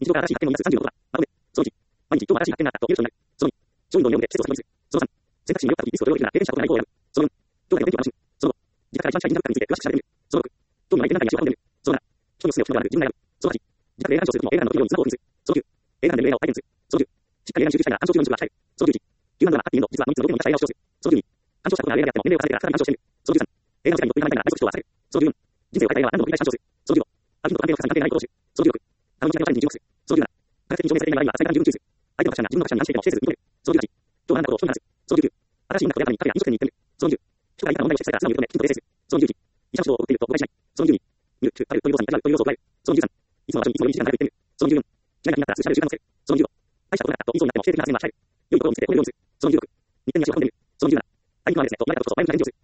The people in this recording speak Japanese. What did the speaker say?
日常から新しい発見を生み出す36は、まとめ。その1、毎日今日は新しい発見があったと言える人になる。その2、商品の業務で施設を設立。その3、選択肢に迷った時リスクを取り除くな経験者とない方を選ぶ。その4、今日だけの勉強を楽しむ。その5、自宅から一番近い人格について詳しく調べてみる。その6、興味のない展覧会に足を運んでみる。その7、人の勧めを聞くのではなく自分が選ぶ。その8、自宅で映画鑑賞するとも映画の時よりスマホを気にする。その9、映画館での映画を体験する。その10、しっかり映画に集中したいが鑑賞中の軸が鍛える。その11、ヒューマンドラマハッピーエンド、実はノミツの6人も出した映画を視聴する。その12、鑑賞したことがある映画であっても年齢を重ねてから再び鑑賞してみる。その13、映画の世界にどっぷりハマりながら愛する人を忘れる。その14、人生を変えた映画は何度も繰り返し鑑賞する。その15、ある人と関係を深さに関係ないことを知る。その16、あの日本のチャレンジに注目する。その17、科学的に証明されていないが最短に十分注意する。相手の価値観が自分の価値観に反していても否定せず認める。その18、今日はあなたことを人に話す。その19、新しい音楽をやるためにカフェや飲食店に行ってみる。その20、人がいた問題を指摘されたら素直に認め、きちんと訂正する。その21、医者の指導を送っていると誤解しない。その22、見る、食べるという要素に味わうという要素を加える。その23、いつもの場所にいつもより時間がかかると言ってみる。その24、嫌いな気になったらすぐ調べる習慣をつける。その25、大したことなかったと言いそうになっても否定的な発言は控える。良いところを見つけてこれを見せる。その26、日程に足を運んでみる。その27、相手のですねと言われたことを前向きな返事をする。